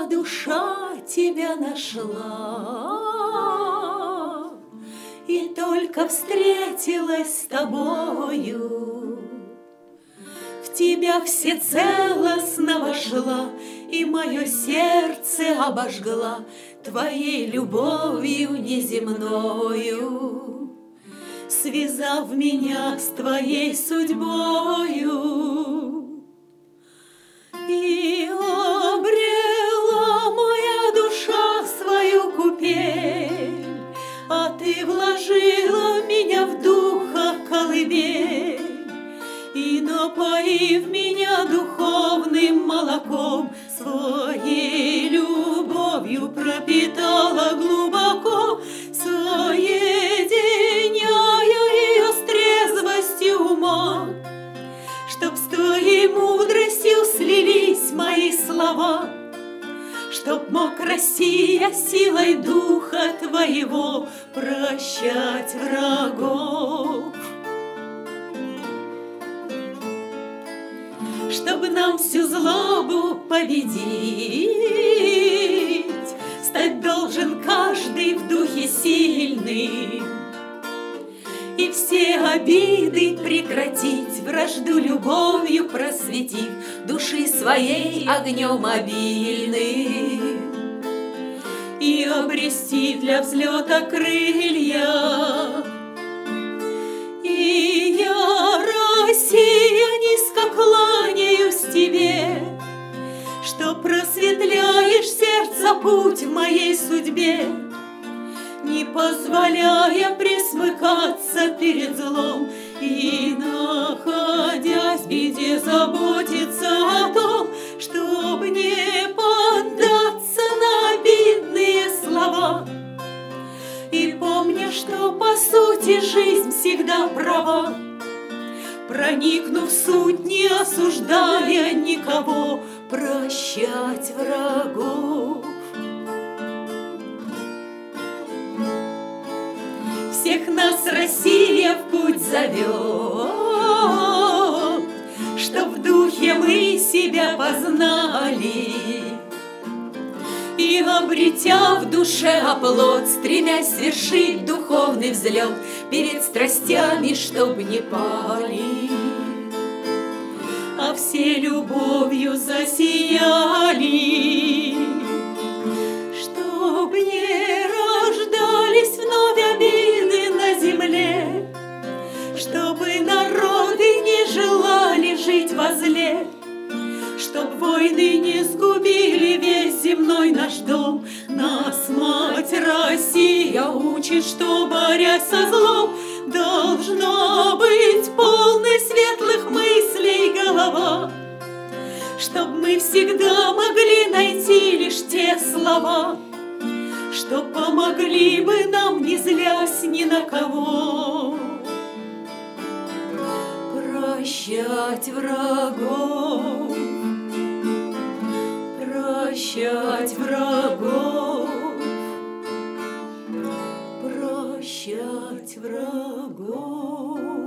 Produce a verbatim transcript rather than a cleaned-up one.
моя душа тебя нашла, и только встретилась с тобою, в тебя всецелостно вошла, и мое сердце обожгла твоей любовью неземною, связав меня с твоей судьбою. И обрела моя душа свою купель, а ты вложила меня в духа колыбель, и, напоив меня духовным молоком, своей любовью пропитала глубоко, соединяя ее с трезвостью ума, чтоб с твоей мудростью слились мои слова, чтоб мог Россия силой духа твоего прощать врагов. Чтобы нам всю злобу победить, стать должен каждый в духе сильный, и все обиды прекратить, вражду любовью просветив, души своей огнем обильным, и обрести для взлета крылья. И я, Россия, низко кланяюсь тебе, что просветляешь сердце путь в моей судьбе, не позволяя присмыкаться перед злом, и, находясь в беде, заботиться о том, чтоб не поддаться на обидные слова. И помня, что по сути жизнь всегда права, проникнув в суть, не осуждая никого, прощать врагов. Всех нас Россия в путь зовет, чтоб в духе мы себя познали, и, обретя в душе оплот, стремясь свершить духовный взлет, перед страстями, чтоб не пали, а все любовью засияли, чтоб не рождались вновь обиды на земле, чтобы народы не желали жить во зле, чтоб войны не сгубили весь земной наш дом. Нас мать Россия учит, что, борясь со злом, должна быть полной светлых мыслей голова, чтоб мы всегда могли найти лишь те слова, что помогли бы нам, не злясь ни на кого, прощать врагов, прощать врагов, прощать врагов.